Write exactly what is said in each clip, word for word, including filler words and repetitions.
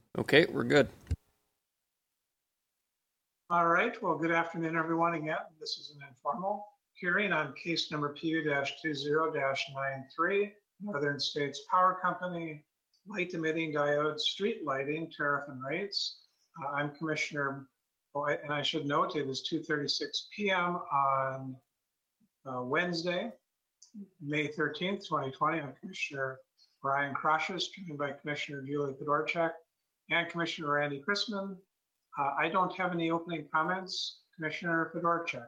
Okay, we're good. All right, well, good afternoon, everyone. Again, this is an informal hearing on case number P U two zero nine three, Northern States Power Company, light emitting diode street lighting tariff and rates. Uh, I'm Commissioner, oh, I- and I should note it is two thirty-six p m on uh, Wednesday, May thirteenth, twenty twenty. I'm Commissioner Brian Crosses, joined by Commissioner Julie Fedorchak and Commissioner Randy Chrisman. Uh, I don't have any opening comments. Commissioner Fedorchak.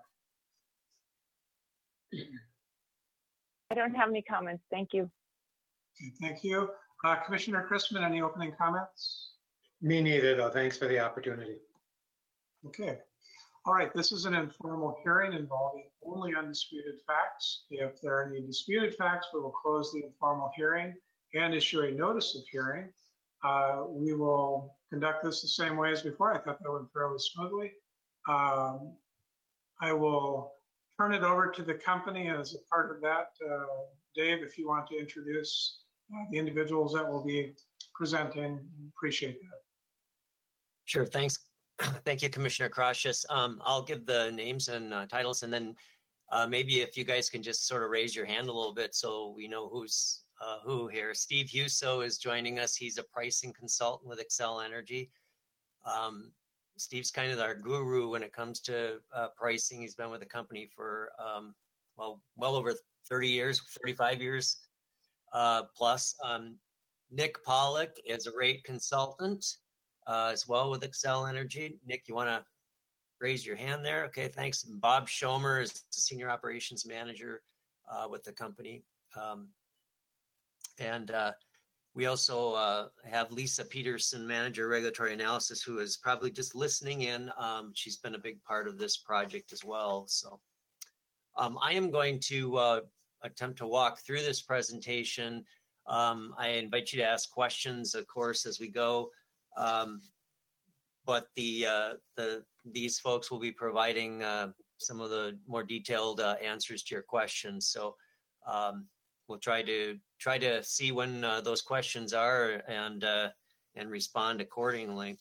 I don't have any comments. Thank you. Okay, thank you. Uh, Commissioner Chrisman, any opening comments? Me neither, though. Thanks for the opportunity. Okay. All right. This is an informal hearing involving only undisputed facts. If there are any disputed facts, we will close the informal hearing and issue a notice of hearing. Uh, we will conduct this the same way as before. I thought that went fairly smoothly. Um, I will turn it over to the company as a part of that. Uh, Dave, if you want to introduce uh, the individuals that will be presenting, appreciate that. Sure, thanks. Thank you, Commissioner Crosses. Um, I'll give the names and uh, titles, and then uh, maybe if you guys can just sort of raise your hand a little bit so we know who's Uh, who here. Steve Huso is joining us. He's a pricing consultant with Xcel Energy. Um, Steve's kind of our guru when it comes to uh, pricing. He's been with the company for, um, well, well over thirty years, thirty-five years uh, plus. Um, Nick Pollock is a rate consultant uh, as well with Xcel Energy. Nick, you want to raise your hand there? Okay, thanks. And Bob Schomer is the senior operations manager uh, with the company. Um, And uh, we also uh, have Lisa Peterson, manager regulatory analysis, who is probably just listening in. Um, she's been a big part of this project as well. So um, I am going to uh, attempt to walk through this presentation. Um, I invite you to ask questions, of course, as we go. Um, but the uh, the these folks will be providing uh, some of the more detailed uh, answers to your questions. So um, we'll try to try to see when uh, those questions are and uh, and respond accordingly.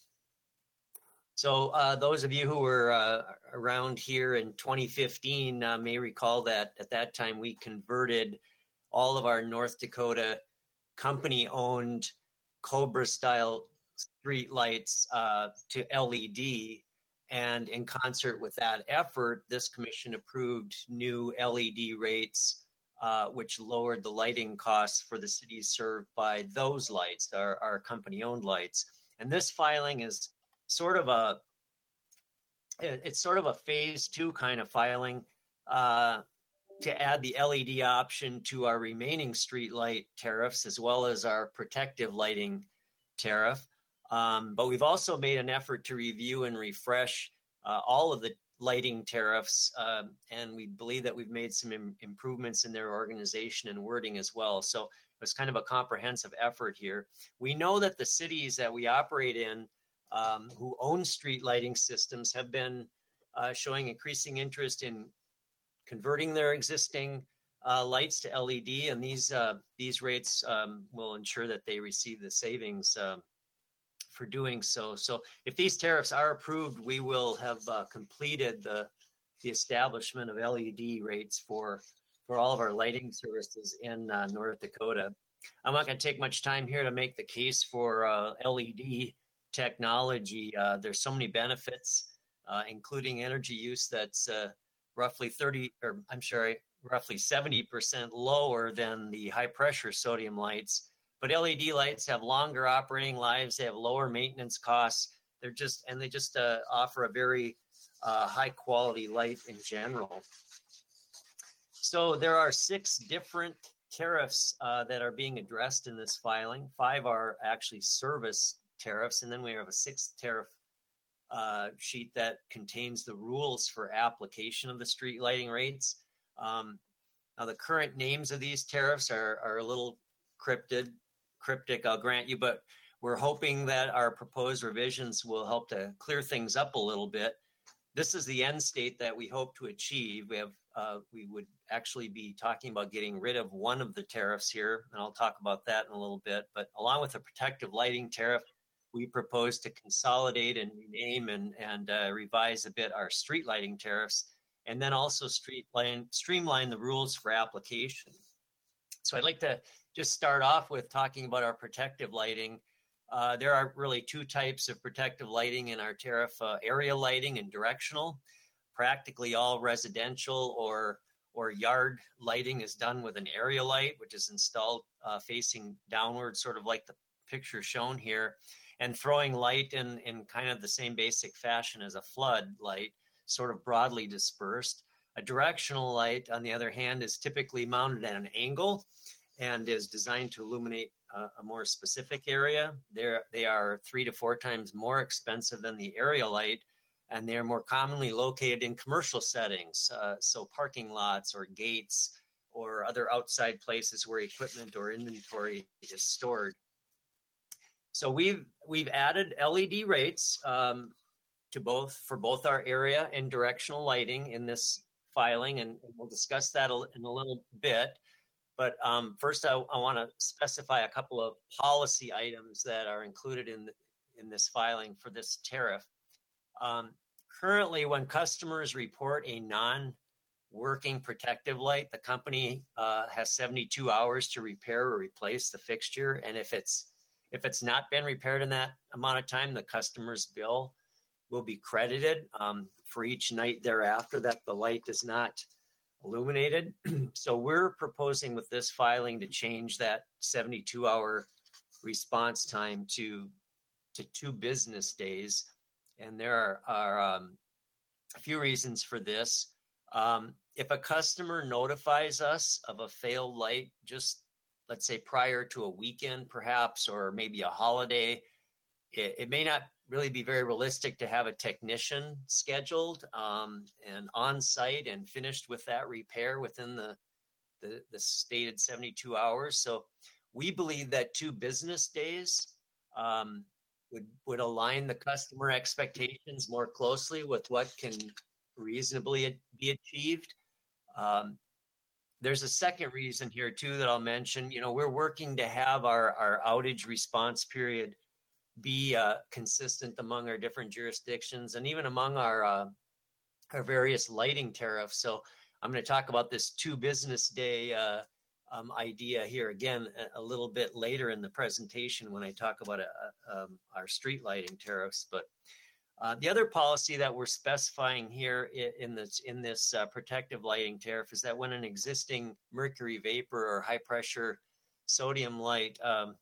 So uh, those of you who were uh, around here in twenty fifteen uh, may recall that at that time we converted all of our North Dakota company-owned Cobra-style street lights uh, to L E D. And in concert with that effort, this commission approved new L E D rates Uh, which lowered the lighting costs for the cities served by those lights, our, our company-owned lights. And this filing is sort of a, it's sort of a phase two kind of filing uh, to add the L E D option to our remaining street light tariffs, as well as our protective lighting tariff. Um, but we've also made an effort to review and refresh uh, all of the lighting tariffs, um, and we believe that we've made some im- improvements in their organization and wording as well. So it was kind of a comprehensive effort here. We know that the cities that we operate in um, who own street lighting systems have been uh, showing increasing interest in converting their existing uh, lights to L E D, and these uh, these rates um, will ensure that they receive the savings uh, for doing so. So if these tariffs are approved, we will have uh, completed the the establishment of L E D rates for for all of our lighting services in uh, North Dakota. I'm not going to take much time here to make the case for uh, L E D technology. Uh, there's so many benefits, uh, including energy use that's uh, roughly thirty, or I'm sorry, roughly seventy percent lower than the high pressure sodium lights. But L E D lights have longer operating lives. They have lower maintenance costs. They're just, and they just uh, offer a very uh, high quality light in general. So there are six different tariffs uh, that are being addressed in this filing. Five are actually service tariffs, and then we have a sixth tariff uh, sheet that contains the rules for application of the street lighting rates. Um, now, the current names of these tariffs are, are a little cryptid, cryptic, I'll grant you, but we're hoping that our proposed revisions will help to clear things up a little bit. This is the end state that we hope to achieve. We have, uh, we would actually be talking about getting rid of one of the tariffs here, and I'll talk about that in a little bit. But along with the protective lighting tariff, we propose to consolidate and rename and, and uh, revise a bit our street lighting tariffs, and then also streamline, streamline the rules for application. So I'd like to just start off with talking about our protective lighting. Uh, there are really two types of protective lighting in our tariff, uh, area lighting and directional. Practically all residential or, or yard lighting is done with an area light, which is installed uh, facing downward, sort of like the picture shown here, and throwing light in, in kind of the same basic fashion as a flood light, sort of broadly dispersed. A directional light, on the other hand, is typically mounted at an angle and is designed to illuminate uh, a more specific area. They're, they are three to four times more expensive than the area light, and they're more commonly located in commercial settings, uh, so parking lots or gates or other outside places where equipment or inventory is stored. So we've we've added L E D rates um, to both for both our area and directional lighting in this filing, and we'll discuss that in a little bit. But um, first, I, I want to specify a couple of policy items that are included in the, in this filing for this tariff. Um, currently, when customers report a non-working protective light, the company uh, has seventy-two hours to repair or replace the fixture, and if it's if it's not been repaired in that amount of time, the customer's bill will be credited um, for each night thereafter that the light is not illuminated. So we're proposing with this filing to change that seventy-two hour response time to to two business days. And there are, are um, a few reasons for this. Um, if a customer notifies us of a failed light, just let's say prior to a weekend perhaps, or maybe a holiday, it, it may not really be very realistic to have a technician scheduled um, and on site and finished with that repair within the, the, the stated seventy-two hours. So we believe that two business days um, would, would align the customer expectations more closely with what can reasonably be achieved. Um, There's a second reason here too that I'll mention. You know, we're working to have our, our outage response period be uh, consistent among our different jurisdictions and even among our uh, our various lighting tariffs. So I'm going to talk about this two business day uh, um, idea here again a, a little bit later in the presentation when I talk about uh, um, our street lighting tariffs. But Uh, the other policy that we're specifying here in, in this in this uh, protective lighting tariff is that when an existing mercury vapor or high pressure sodium light um,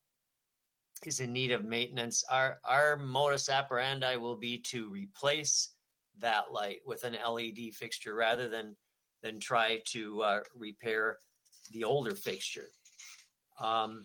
is in need of maintenance, our our modus operandi will be to replace that light with an L E D fixture rather than than try to uh, repair the older fixture. Um,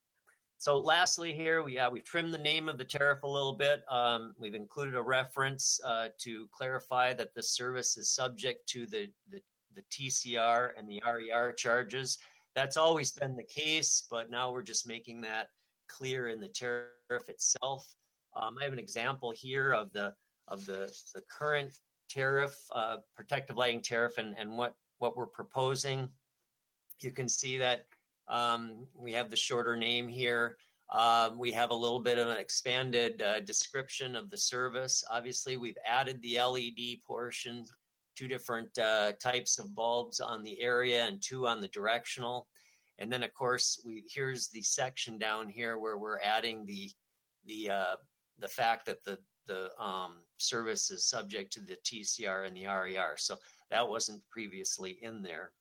So lastly here, we, uh, we've trimmed the name of the tariff a little bit. Um, we've included a reference uh, to clarify that the service is subject to the, the, the T C R and the R E R charges. That's always been the case, but now we're just making that clear in the tariff itself. Um, I have an example here of the of the, the current tariff, uh, protective lighting tariff, and, and what, what we're proposing. You can see that Um, we have the shorter name here. Um, we have a little bit of an expanded uh, description of the service. Obviously, we've added the L E D portion, two different uh, types of bulbs on the area and two on the directional. And then, of course, we here's the section down here where we're adding the the uh, the fact that the the um, service is subject to the T C R and the R E R. So that wasn't previously in there.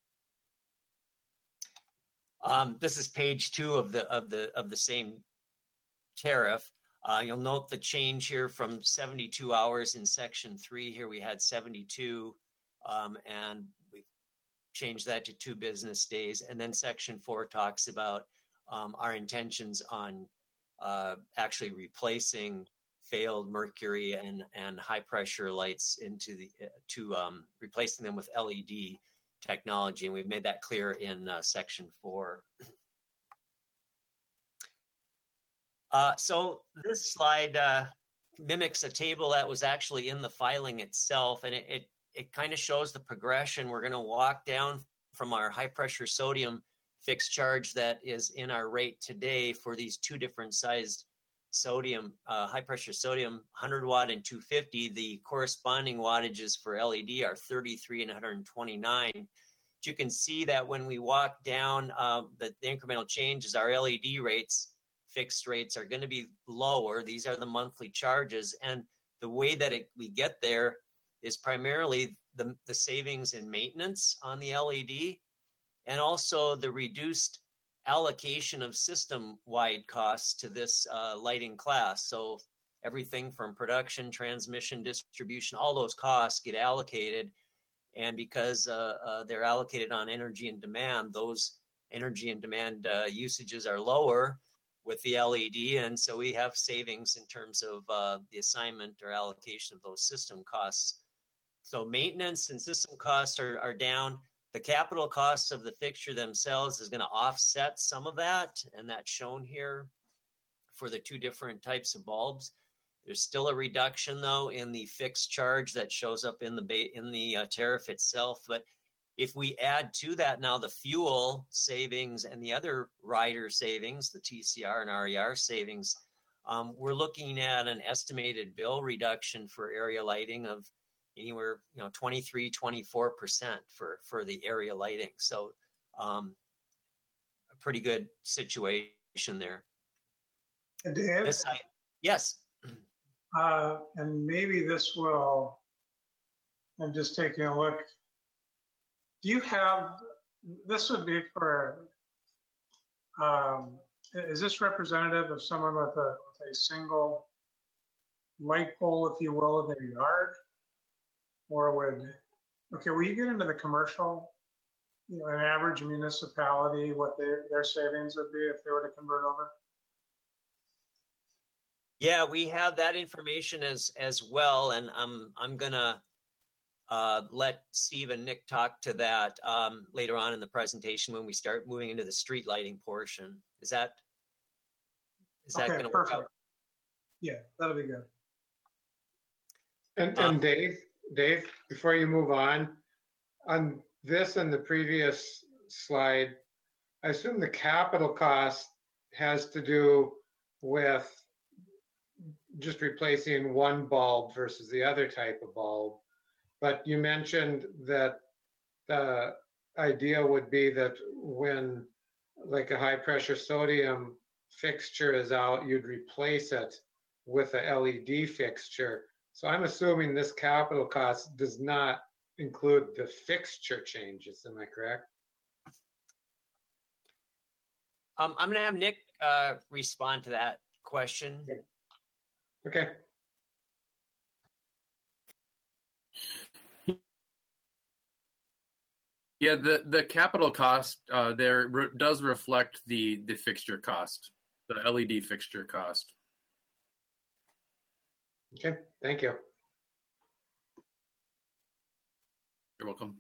Um, this is page two of the of the of the same tariff. Uh, you'll note the change here from seventy-two hours in section three. Here we had seventy-two, um, and we changed that to two business days. And then section four talks about um, our intentions on uh, actually replacing failed mercury and and high pressure lights into the uh, to um, replacing them with L E D technology, and we've made that clear in uh, section four. Uh, so this slide uh, mimics a table that was actually in the filing itself, and it it, it kind of shows the progression. We're going to walk down from our high pressure sodium fixed charge that is in our rate today for these two different sized sodium, uh, high pressure sodium, one hundred watt and two fifty, the corresponding wattages for L E D are thirty-three and one hundred twenty-nine. But you can see that when we walk down, uh, the, the incremental changes, our L E D rates, fixed rates are going to be lower. These are the monthly charges. And the way that it, we get there is primarily the, the savings in maintenance on the L E D, and also the reduced allocation of system-wide costs to this uh, lighting class. So everything from production, transmission, distribution, all those costs get allocated. And because uh, uh, they're allocated on energy and demand, those energy and demand uh, usages are lower with the L E D. And so we have savings in terms of uh, the assignment or allocation of those system costs. So maintenance and system costs are, are down. The capital costs of the fixture themselves is going to offset some of that, and that's shown here for the two different types of bulbs. There's still a reduction, though, in the fixed charge that shows up in the ba- in the uh, tariff itself. But if we add to that now the fuel savings and the other rider savings, the T C R and R E R savings, um, we're looking at an estimated bill reduction for area lighting of anywhere, you know, twenty-three, twenty-four percent for, for the area lighting. So um, a pretty good situation there. And Dave, This side, yes. uh, and maybe this will, I'm just taking a look. Do you have, this would be for, um, is this representative of someone with a, with a single light pole, if you will, in their yard? Or would, okay, will you get into the commercial, you know, an average municipality, what their, their savings would be if they were to convert over? Yeah, we have that information as as well, and I'm I'm gonna uh, let Steve and Nick talk to that um, later on in the presentation when we start moving into the street lighting portion. Is that is that Okay, going to work perfect. out? Yeah, that'll be good. And, Um, and Dave, Dave, before you move on, on this and the previous slide, I assume the capital cost has to do with just replacing one bulb versus the other type of bulb. But you mentioned that the idea would be that when like a high pressure sodium fixture is out, you'd replace it with a L E D fixture. So I'm assuming this capital cost does not include the fixture changes. Am I correct? Um, I'm going to have Nick uh, respond to that question. Okay. Yeah, the, the capital cost uh, there re- does reflect the, the fixture cost, the L E D fixture cost. Okay. Thank you. You're welcome.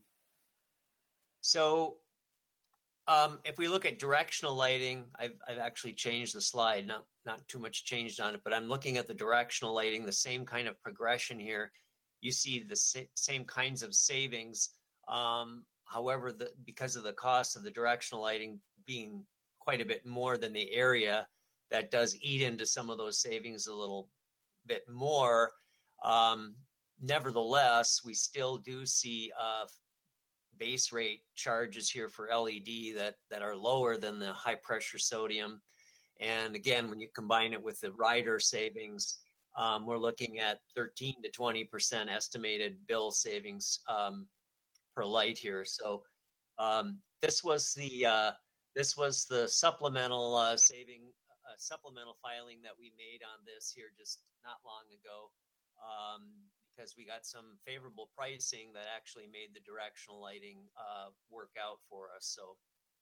So um, if we look at directional lighting, I've, I've actually changed the slide, not, not too much changed on it, but I'm looking at the directional lighting, the same kind of progression here. You see the sa- same kinds of savings. Um, however, the, because of the cost of the directional lighting being quite a bit more than the area, that does eat into some of those savings a little bit more. Um, nevertheless, we still do see uh, base rate charges here for L E D that, that are lower than the high pressure sodium. And again, when you combine it with the rider savings, um, we're looking at thirteen to twenty percent estimated bill savings um, per light here. So um, this was the uh, this was the supplemental uh, saving uh, supplemental filing that we made on this here just not long ago. Um, because we got some favorable pricing that actually made the directional lighting uh, work out for us. So,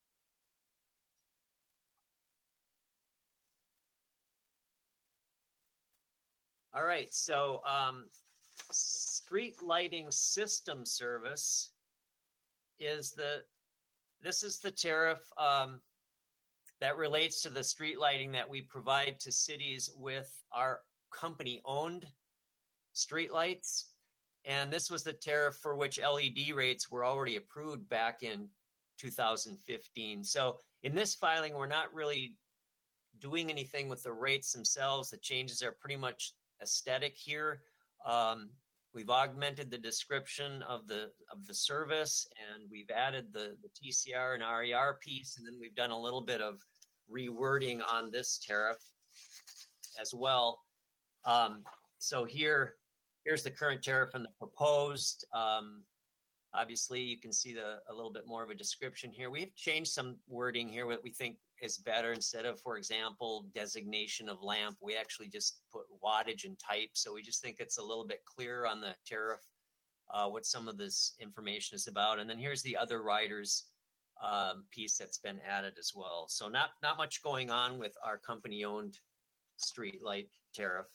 all right. So, um, street lighting system service is the, this is the tariff um, that relates to the street lighting that we provide to cities with our company-owned streetlights, and this was the tariff for which L E D rates were already approved back in two thousand fifteen. So in this filing, we're not really doing anything with the rates themselves. The changes are pretty much aesthetic here. Um, we've augmented the description of the of the service, and we've added the, the T C R and R E R piece, and then we've done a little bit of rewording on this tariff as well. Um, so here, here's the current tariff and the proposed. Um, obviously, you can see the a little bit more of a description here. We've changed some wording here, what we think is better. Instead of, for example, designation of lamp, we actually just put wattage and type. So we just think it's a little bit clearer on the tariff, uh, what some of this information is about. And then here's the other riders um, piece that's been added as well. So not, not much going on with our company-owned street light tariff.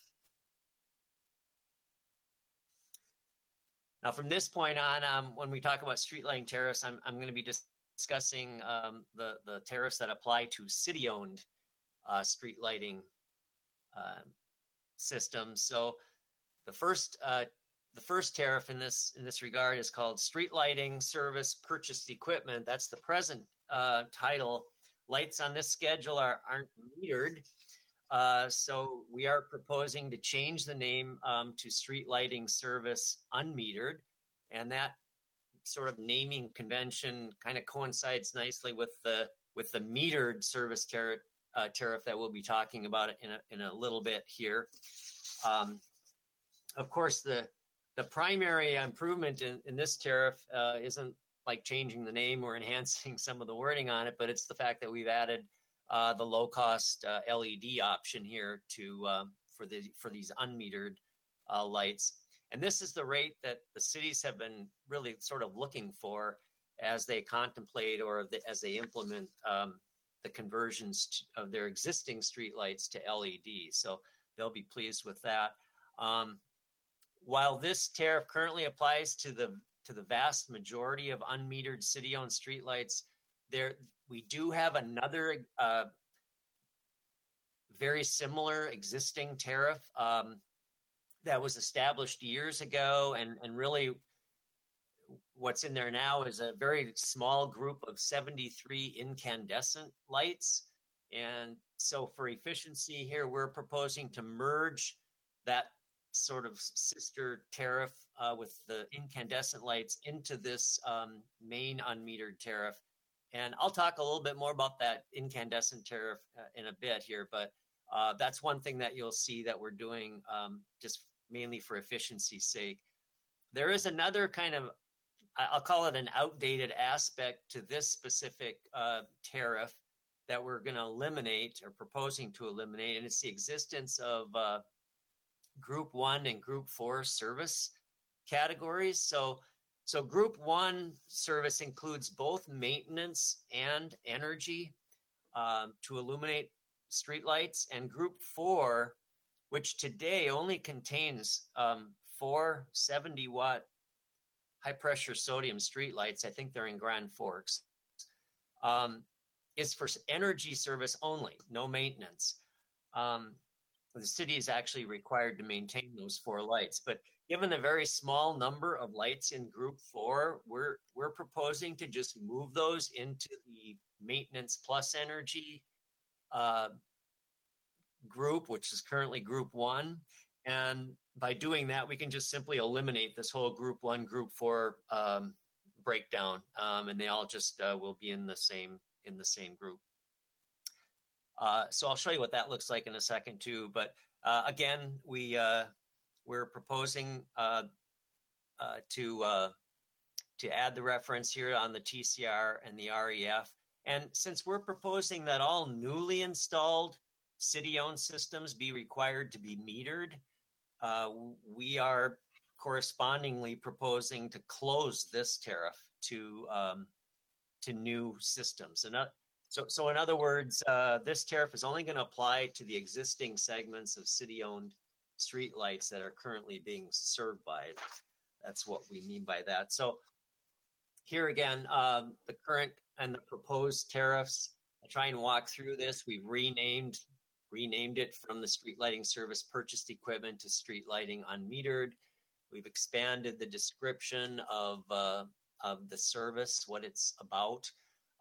Now, from this point on, um, when we talk about street lighting tariffs, I'm, I'm going to be just discussing um, the, the tariffs that apply to city-owned uh, street lighting uh, systems. So the first uh, the first tariff in this in this regard is called Street Lighting Service Purchased Equipment. That's the present uh, title. Lights on this schedule are, aren't metered. Uh, so we are proposing to change the name um, to Street Lighting Service Unmetered, and that sort of naming convention kind of coincides nicely with the with the metered service tariff uh, tariff that we'll be talking about in a in a little bit here. Um, of course, the the primary improvement in, in this tariff uh, isn't like changing the name or enhancing some of the wording on it, but it's the fact that we've added uh, the low cost uh, L E D option here to um, for the for these unmetered uh, lights. And this is the rate that the cities have been really sort of looking for as they contemplate or the, as they implement um, the conversions to, of their existing streetlights to L E D. So they'll be pleased with that. Um, while this tariff currently applies to the to the vast majority of unmetered city-owned streetlights, there we do have another uh, very similar existing tariff. Um, that was established years ago, and, and really what's in there now is a very small group of seventy-three incandescent lights. And so for efficiency here, we're proposing to merge that sort of sister tariff uh, with the incandescent lights into this um, main unmetered tariff. And I'll talk a little bit more about that incandescent tariff uh, in a bit here, but uh, that's one thing that you'll see that we're doing um, just mainly for efficiency's sake. There is another kind of, I'll call it an outdated aspect to this specific uh, tariff that we're going to eliminate or proposing to eliminate, and it's the existence of uh, Group One and Group Four service categories. So, so Group One service includes both maintenance and energy um, to illuminate streetlights, and Group Four, which today only contains um, four seventy watt high pressure sodium streetlights. I think they're in Grand Forks. Um, is for energy service only, no maintenance. Um, the city is actually required to maintain those four lights, but given the very small number of lights in Group Four, we're we're proposing to just move those into the maintenance plus energy uh, group, which is currently Group One. And by doing that, we can just simply eliminate this whole Group One, Group Four um, breakdown, um, and they all just uh, will be in the same in the same group. Uh, so I'll show you what that looks like in a second too. But uh, again, we uh, we're proposing uh, uh, to uh, to add the reference here on the T C R and the R E F. And since we're proposing that all newly installed city-owned systems be required to be metered, uh, we are correspondingly proposing to close this tariff to um, to new systems. And uh, so, so in other words, uh, this tariff is only going to apply to the existing segments of city-owned streetlights that are currently being served by it. That's what we mean by that. So here again, um, the current and the proposed tariffs. I'll try and walk through this. We've renamed renamed it from the Street Lighting Service Purchased Equipment to Street Lighting Unmetered. We've expanded the description of uh, of the service, what it's about.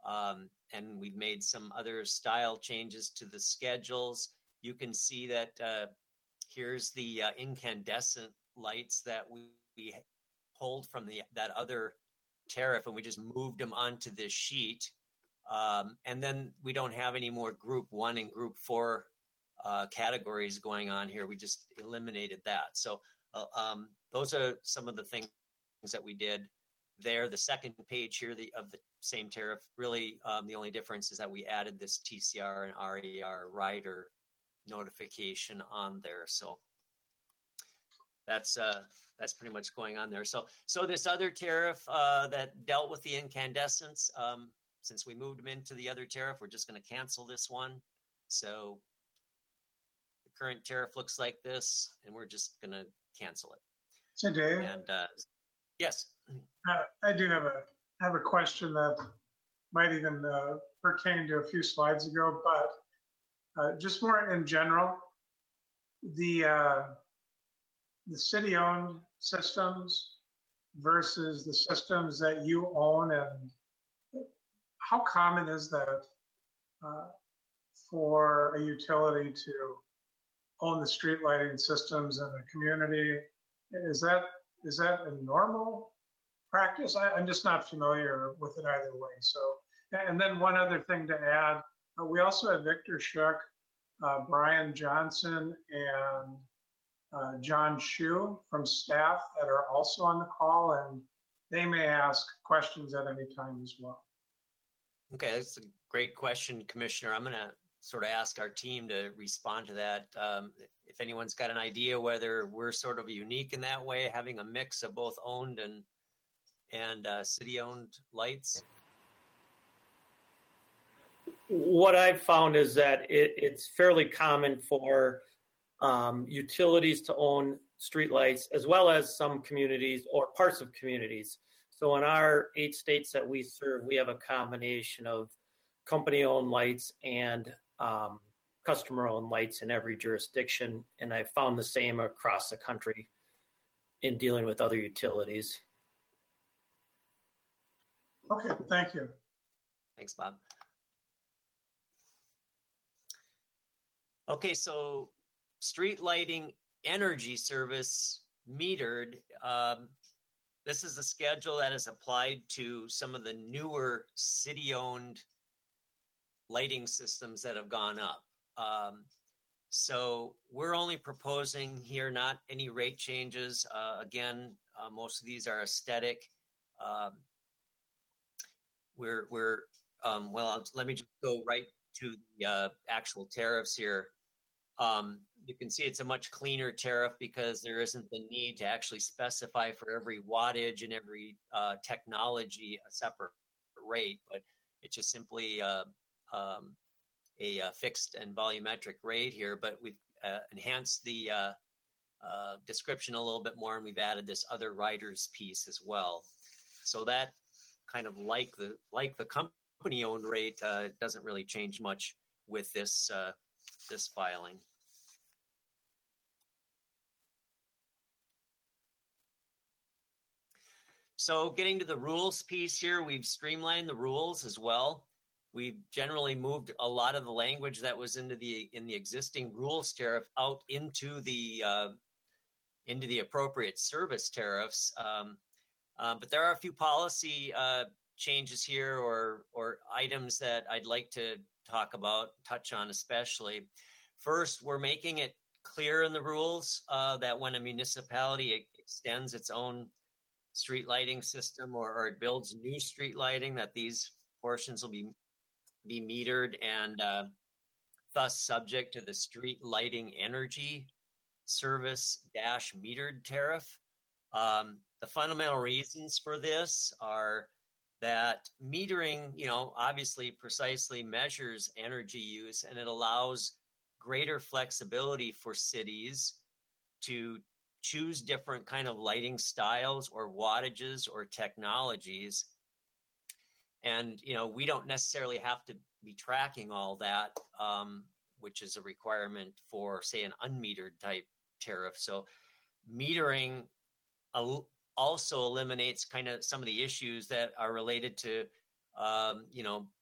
Um, and we've made some other style changes to the schedules. You can see that uh, here's the uh, incandescent lights that we, we pulled from the that other tariff, and we just moved them onto this sheet. Um, and then we don't have any more group one and group four uh, categories going on here. We just eliminated that. So uh, um, those are some of the things that we did there. The second page here the, of the same tariff, really um, the only difference is that we added this T C R and R E R rider notification on there. So that's uh, that's pretty much going on there. So so this other tariff uh, that dealt with the incandescents, um, since we moved them into the other tariff, we're just going to cancel this one. So the current tariff looks like this, and we're just going to cancel it. So Dave, And uh, yes. uh, I do have a have a question that might even uh, pertain to a few slides ago, but uh, just more in general, the uh, the city-owned systems versus the systems that you own, and how common is that uh, for a utility to own the street lighting systems in the community? Is that is that a normal practice? I, I'm just not familiar with it either way. So, and then one other thing to add, uh, we also have Victor Shook, uh, Brian Johnson, and uh, John Shu from staff that are also on the call, and they may ask questions at any time as well. Okay, that's a great question, Commissioner. I'm going to sort of ask our team to respond to that. Um, if anyone's got an idea whether we're sort of unique in that way, having a mix of both owned and and uh, city-owned lights. What I've found is that it, it's fairly common for um, utilities to own streetlights, as well as some communities or parts of communities. So in our eight states that we serve, we have a combination of company-owned lights and um, customer-owned lights in every jurisdiction. And I found the same across the country in dealing with other utilities. Okay, thank you. Thanks, Bob. Okay, so street lighting energy service metered. Um, this is a schedule that is applied to some of the newer city-owned lighting systems that have gone up. Um, so we're only proposing here not any rate changes. Uh, again, uh, most of these are aesthetic. Um, we're, we're um, well, let me just go right to the uh, actual tariffs here. Um, you can see it's a much cleaner tariff because there isn't the need to actually specify for every wattage and every uh, technology a separate rate, but it's just simply uh, um, a, a fixed and volumetric rate here. But we've uh, enhanced the uh, uh, description a little bit more, and we've added this other riders piece as well. So that kind of like the like the company-owned rate uh, doesn't really change much with this uh, this filing. So getting to the rules piece here, we've streamlined the rules as well. We've generally moved a lot of the language that was into the in the existing rules tariff out into the uh, into the appropriate service tariffs. Um, uh, but there are a few policy uh, changes here or or items that I'd like to talk about, touch on especially. First, we're making it clear in the rules uh, that when a municipality extends its own street lighting system or, or it builds new street lighting, that these portions will be be metered and uh, thus subject to the street lighting energy service dash metered tariff. Um, the fundamental reasons for this are that metering, you know, obviously precisely measures energy use, and it allows greater flexibility for cities to choose different kind of lighting styles or wattages or technologies. And, you know, we don't necessarily have to be tracking all that, um, which is a requirement for, say, an unmetered type tariff. So metering al- also eliminates kind of some of the issues that are related to, um, you know,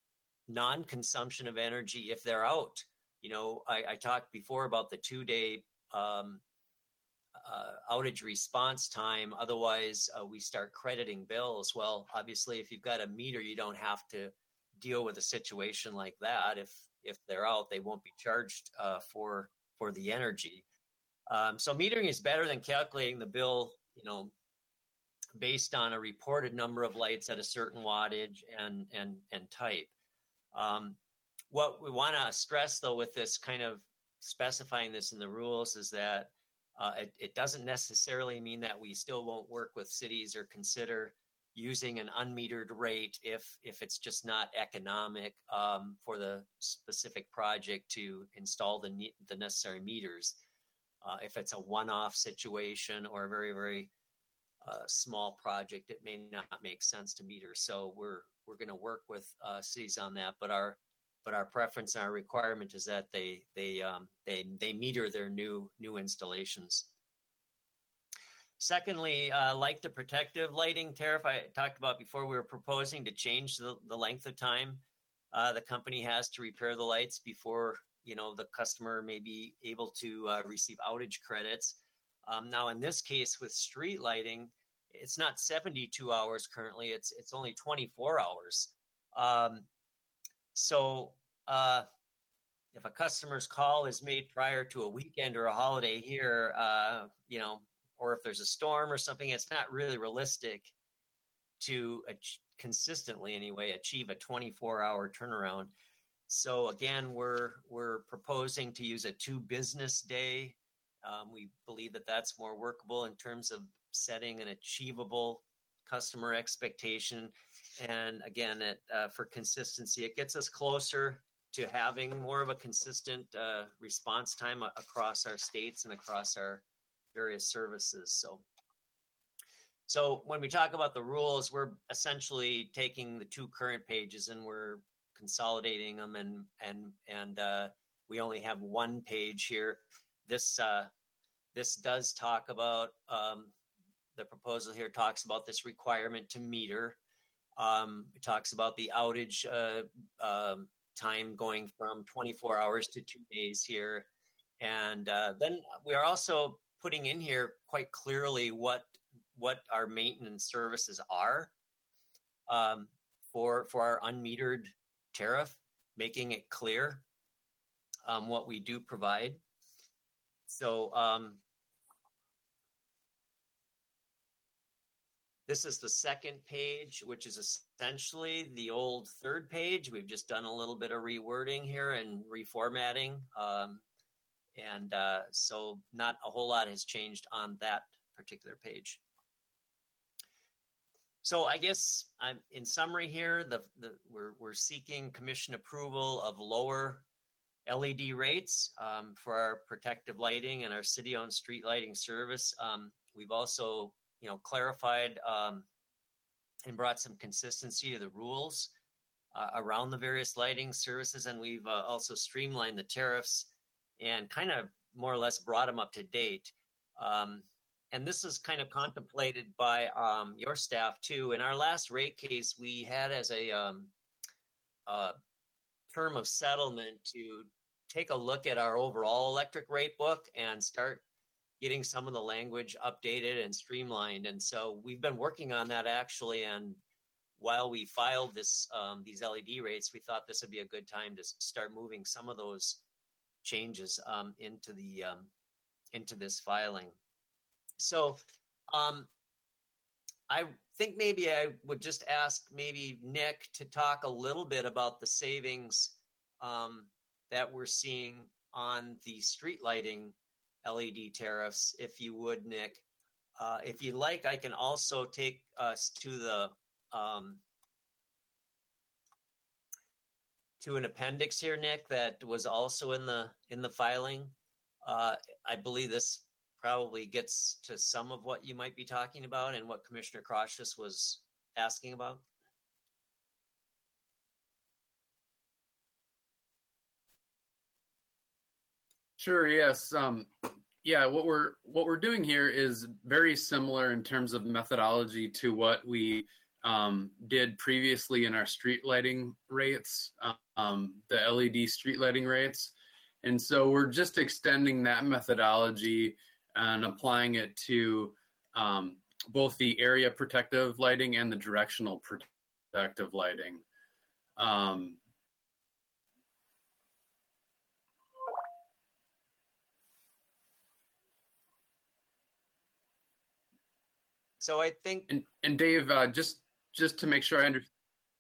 non-consumption of energy if they're out. You know, I, I talked before about the two-day um, uh, outage response time. Otherwise, uh, we start crediting bills. Well, obviously, if you've got a meter, you don't have to deal with a situation like that. If if they're out, they won't be charged uh, for for the energy. Um, so metering is better than calculating the bill, you know, based on a reported number of lights at a certain wattage and and and type. Um, what we want to stress, though, with this kind of specifying this in the rules is that uh, it, it doesn't necessarily mean that we still won't work with cities or consider using an unmetered rate if if it's just not economic um, for the specific project to install the ne- the necessary meters. Uh, if it's a one-off situation or a very very uh, small project, it may not make sense to meter. So we're we're going to work with uh, cities on that, but our but our preference and our requirement is that they they um, they they meter their new new installations. Secondly, uh, like the protective lighting tariff I talked about before, we were proposing to change the, the length of time uh, the company has to repair the lights before, you know, the customer may be able to uh, receive outage credits. Um, now, in this case with street lighting, it's not seventy-two hours currently, it's it's only twenty-four hours. Um, so uh, if a customer's call is made prior to a weekend or a holiday here, uh, you know, or if there's a storm or something, it's not really realistic to ach- consistently anyway achieve a twenty-four hour turnaround. So again, we're we're proposing to use a two business day. Um, we believe that that's more workable in terms of setting an achievable customer expectation. And again, it, uh, for consistency, it gets us closer to having more of a consistent uh, response time a- across our states and across our various services. So, so when we talk about the rules, we're essentially taking the two current pages and we're consolidating them, and and and uh, we only have one page here. This uh, this does talk about um, the proposal here talks about this requirement to meter. Um, it talks about the outage uh, um, time going from twenty-four hours to two days here, and uh, then we are also putting in here quite clearly what what our maintenance services are um, for for our unmetered tariff, making it clear um, what we do provide. So um, this is the second page, which is essentially the old third page. We've just done a little bit of rewording here and reformatting. Um, And uh, so not a whole lot has changed on that particular page. So I guess I'm in summary here, the, the we're, we're seeking commission approval of lower L E D rates um, for our protective lighting and our city-owned street lighting service. Um, we've also, you know, clarified um, and brought some consistency to the rules uh, around the various lighting services, and we've uh, also streamlined the tariffs and kind of more or less brought them up to date. Um, and this is kind of contemplated by um, your staff too. In our last rate case, we had as a um, uh, term of settlement to take a look at our overall electric rate book and start getting some of the language updated and streamlined. And so we've been working on that actually. And while we filed this um, these L E D rates, we thought this would be a good time to start moving some of those changes um, into the um, into this filing. So um, I think maybe I would just ask maybe Nick to talk a little bit about the savings um, that we're seeing on the street lighting L E D tariffs, if you would, Nick. Uh, if you like, I can also take us to the um, to an appendix here, Nick, that was also in the in the filing. Uh, I believe this probably gets to some of what you might be talking about and what Commissioner Croshus was asking about. Sure. Yes. Um, yeah. What we're what we're doing here is very similar in terms of methodology to what we um, did previously in our street lighting rates, um, the L E D street lighting rates. And so we're just extending that methodology and applying it to um, both the area protective lighting and the directional protective lighting. Um, So I think, and, and Dave, uh, just just to make sure I understand.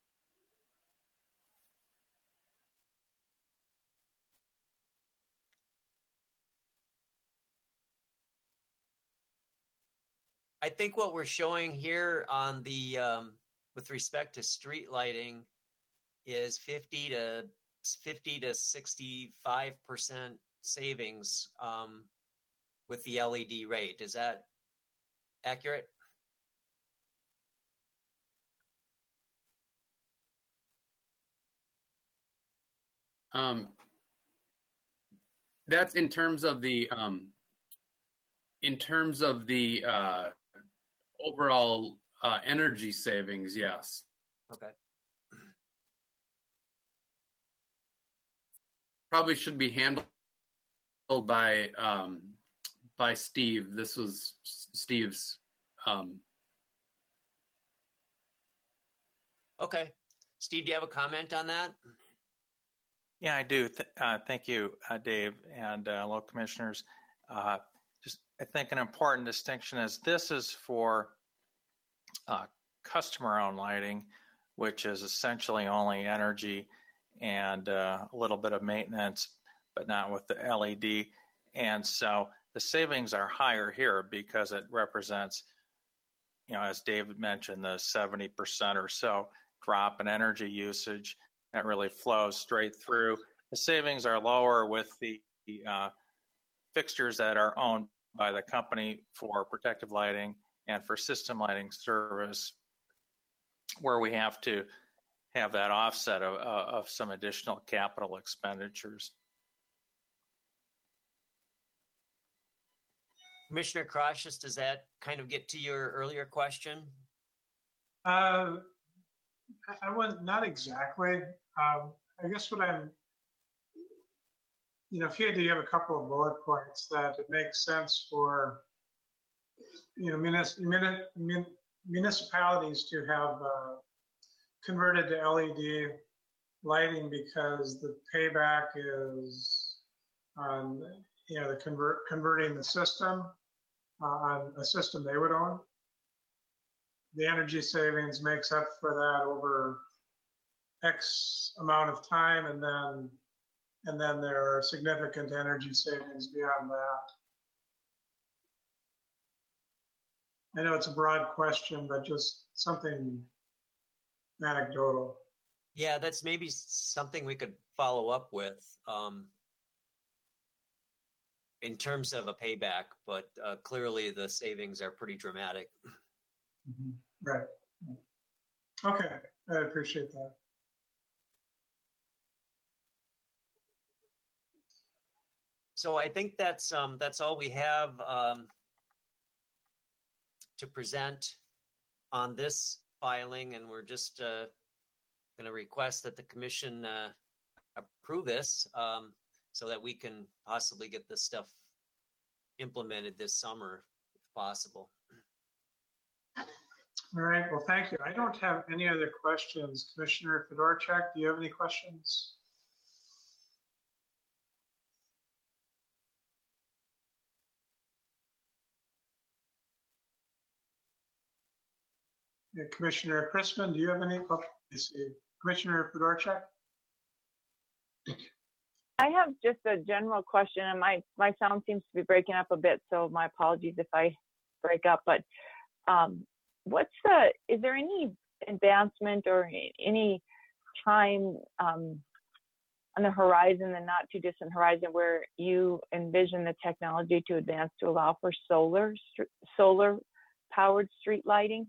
I think what we're showing here on the, um, with respect to street lighting is fifty to fifty to sixty-five percent savings um, with the L E D rate. Is that accurate? Um, that's in terms of the um, in terms of the uh, overall uh, energy savings. Yes. Okay. Probably should be handled by um, by Steve. This was Steve's. Um... Okay. Steve, do you have a comment on that? Yeah, I do. Th- uh, thank you, uh, Dave, and uh, hello, commissioners. Uh, just, I think an important distinction is this is for uh, customer-owned lighting, which is essentially only energy and uh, a little bit of maintenance, but not with the L E D. And so the savings are higher here because it represents, you know, as David mentioned, the seventy percent or so drop in energy usage that really flows straight through. The savings are lower with the uh, fixtures that are owned by the company for protective lighting and for system lighting service, where we have to have that offset of, of some additional capital expenditures. Commissioner Crossius, does that kind of get to your earlier question? Uh, I was not exactly. Um, I guess what I'm, you know, if you had to have a couple of bullet points that it makes sense for, you know, munis, muni, mun, municipalities to have uh, converted to L E D lighting because the payback is on, you know, the convert converting the system uh, on a system they would own. The energy savings makes up for that over X amount of time, and then and then there are significant energy savings beyond that. I know it's a broad question, but just something anecdotal. Yeah, that's maybe something we could follow up with um, in terms of a payback, but uh, clearly the savings are pretty dramatic. Mm-hmm. Right. Okay, I appreciate that. So I think that's um, that's all we have um, to present on this filing, and we're just uh, going to request that the commission uh, approve this um, so that we can possibly get this stuff implemented this summer, if possible. All right, well, thank you. I don't have any other questions. Commissioner Fedorchak, do you have any questions? Yeah, Commissioner Chrisman, do you have any? Oh, I see. Commissioner Fedorchak? I have just a general question, and my, my sound seems to be breaking up a bit, so my apologies if I break up. But um, what's the, is there any advancement or any time um, on the horizon, the not too distant horizon, where you envision the technology to advance to allow for solar, solar powered street lighting?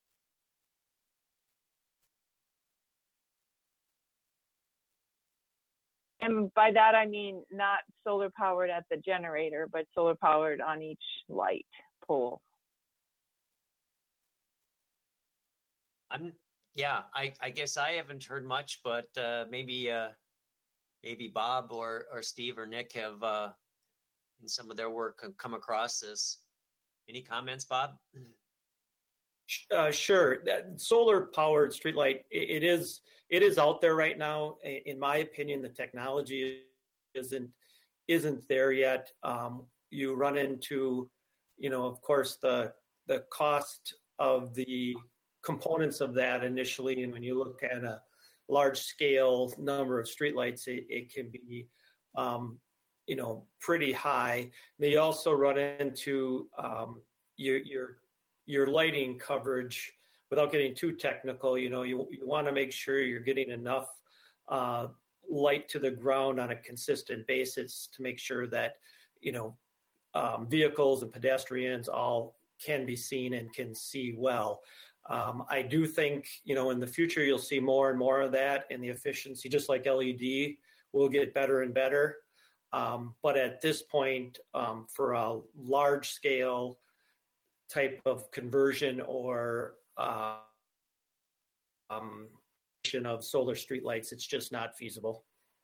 And by that, I mean not solar powered at the generator, but solar powered on each light pole. I'm, yeah, I, I guess I haven't heard much, but uh, maybe uh, maybe Bob or, or Steve or Nick have, uh, in some of their work, have come across this. Any comments, Bob? Uh, sure. That solar powered streetlight, it, it is it is out there right now. In my opinion, the technology isn't isn't there yet. Um, you run into, you know, of course, the the cost of the components of that initially, and when you look at a large scale number of streetlights, it, it can be, um, you know, pretty high. They also run into um, your your your lighting coverage. Without getting too technical, you know, you, you want to make sure you're getting enough uh, light to the ground on a consistent basis to make sure that, you know, um, vehicles and pedestrians all can be seen and can see well. Um, I do think, you know, in the future, you'll see more and more of that, and the efficiency, just like L E D, will get better and better. Um, but at this point, um, for a large scale type of conversion or uh, um, of solar streetlights, it's just not feasible.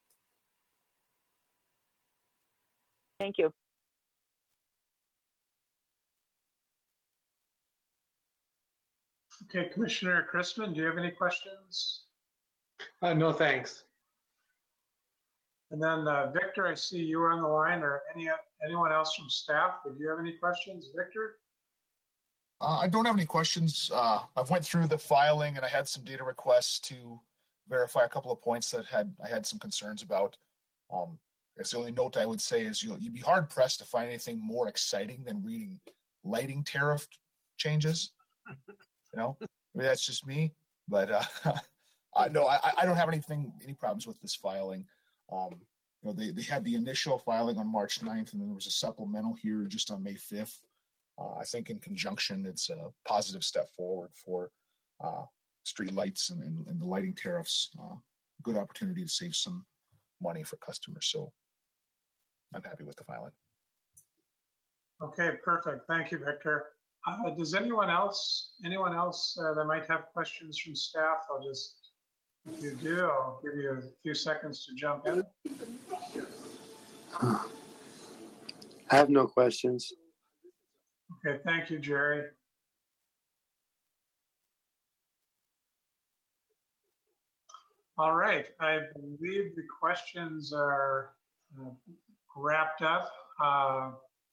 Thank you. Okay, Commissioner Chrisman, do you have any questions? Uh, no, thanks. And then uh, Victor, I see you were on the line, or any anyone else from staff? Would you have any questions, Victor? Uh, I don't have any questions. Uh, I've went through the filing and I had some data requests to verify a couple of points that had I had some concerns about. Um, I guess the only note I would say is you'll, you'd be hard pressed to find anything more exciting than reading lighting tariff changes. You know, I mean, that's just me, but uh, I, no, I, I don't have anything, any problems with this filing. Um, you know, they, they had the initial filing on March ninth, and then there was a supplemental here just on May fifth. Uh, I think in conjunction, it's a positive step forward for uh, street lights and, and, and the lighting tariffs. Uh, good opportunity to save some money for customers. So I'm happy with the filing. Okay, perfect. Thank you, Victor. Uh, does anyone else, anyone else uh, that might have questions from staff? I'll just, if you do, I'll give you a few seconds to jump in. I have no questions. Okay, thank you, Jerry. All right, I believe the questions are uh, wrapped up. Uh,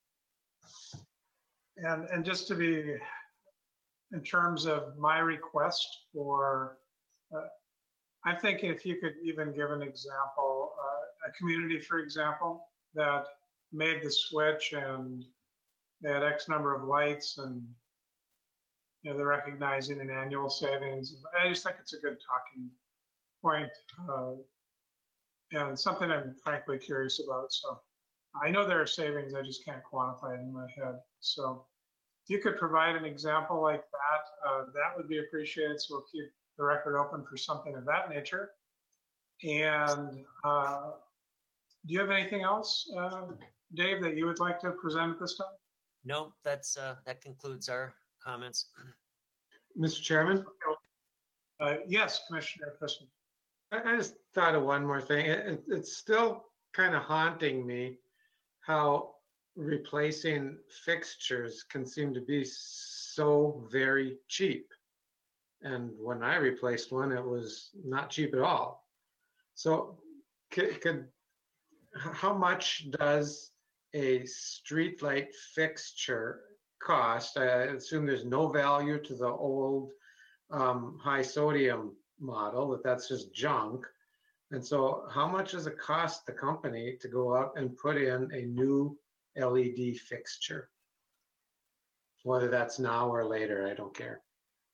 and, and just to be, in terms of my request for, uh, I'm thinking if you could even give an example, uh, a community, for example, that made the switch and they had X number of lights and, you know, they're recognizing an annual savings. I just think it's a good talking point uh, and something I'm frankly curious about. So I know there are savings, I just can't quantify it in my head. So if you could provide an example like that, uh, that would be appreciated. So we'll keep the record open for something of that nature. And uh, do you have anything else, uh, Dave, that you would like to present at this time? No, that's uh, that concludes our comments. Mister Chairman? Uh, yes, Commissioner Chrisman. I I just thought of one more thing. It, it- it's still kind of haunting me how replacing fixtures can seem to be so very cheap. And when I replaced one, it was not cheap at all. So could, could how much does a streetlight fixture cost? I assume there's no value to the old um, high sodium model, that that's just junk. And so how much does it cost the company to go out and put in a new L E D fixture? Whether that's now or later, I don't care.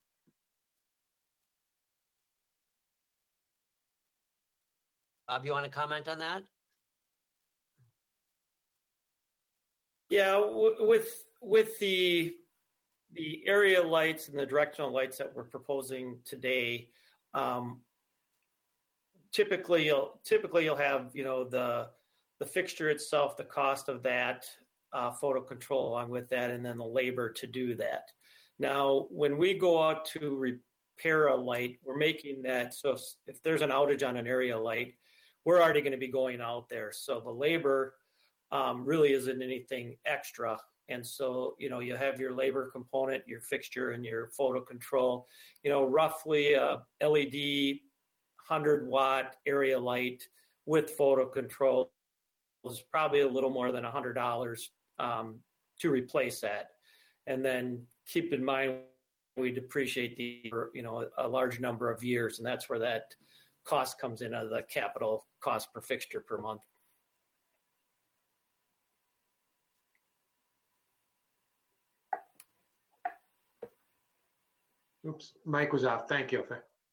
Bob, you want to comment on that? Yeah, w- with with the the area lights and the directional lights that we're proposing today, um, typically you'll typically you'll have, you know, the the fixture itself, the cost of that, uh, photo control along with that, and then the labor to do that. Now, when we go out to para light, we're making that so if there's an outage on an area light, we're already going to be going out there. So the labor um, really isn't anything extra. And so, you know, you have your labor component, your fixture, and your photo control. You know, roughly a L E D one hundred watt area light with photo control is probably a little more than one hundred dollars um, to replace that. And then keep in mind, we depreciate the, you know, a large number of years, and that's where that cost comes in of the capital cost per fixture per month. Oops, mic was off. Thank you.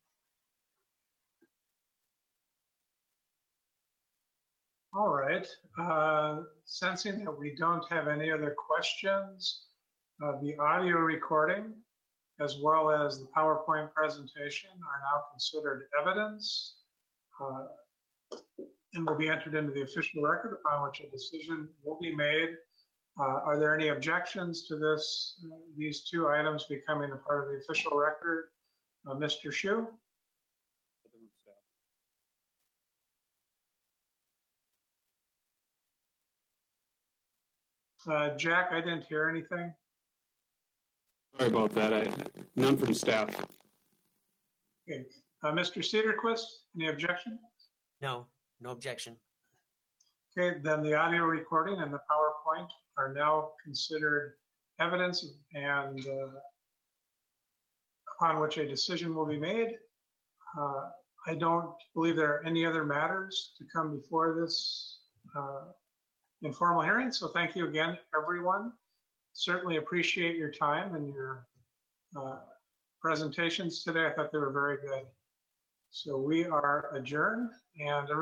All right. Uh, sensing that we don't have any other questions, uh, the audio recording as well as the PowerPoint presentation are now considered evidence uh, and will be entered into the official record upon which a decision will be made. Uh, are there any objections to this, uh, these two items becoming a part of the official record? Uh, Mister Shu? Uh, Jack, I didn't hear anything. Sorry about that. I, none from staff. Okay. Uh, Mister Cedarquist, any objection? No, no objection. Okay, then the audio recording and the PowerPoint are now considered evidence and uh, upon which a decision will be made. Uh, I don't believe there are any other matters to come before this uh, informal hearing. So thank you again, everyone. Certainly appreciate your time and your uh, presentations today. I thought they were very good. So we are adjourned and